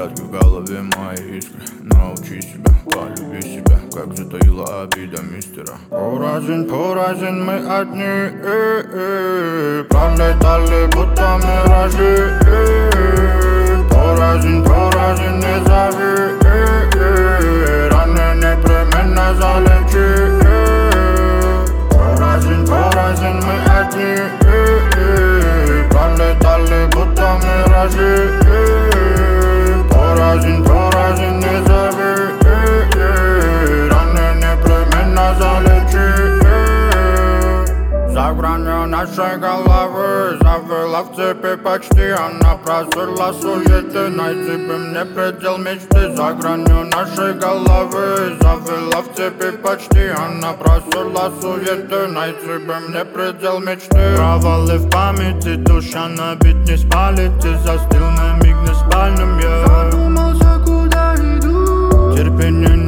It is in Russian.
порядке в голове мои искры. Научи себя, полюби себя, как затаила обида мистера. Поразен мы одни, пролетали будто миражи. Поразен, не зови, раны непременно залечи. Поразен мы одни, пролетали будто миражи. Поразен, не зови, раны непременно залечи. За гранью нашей головы завела в цепи почти. Она прозрела суеты, найти бы мне предел мечты. За гранью нашей головы завела в цепи почти. Она прозрела суеты, найти бы мне предел мечты. Провалы в памяти, душа на бит не спалит. Ты застыл на миг неспальным, я задумался, куда иду. Терпение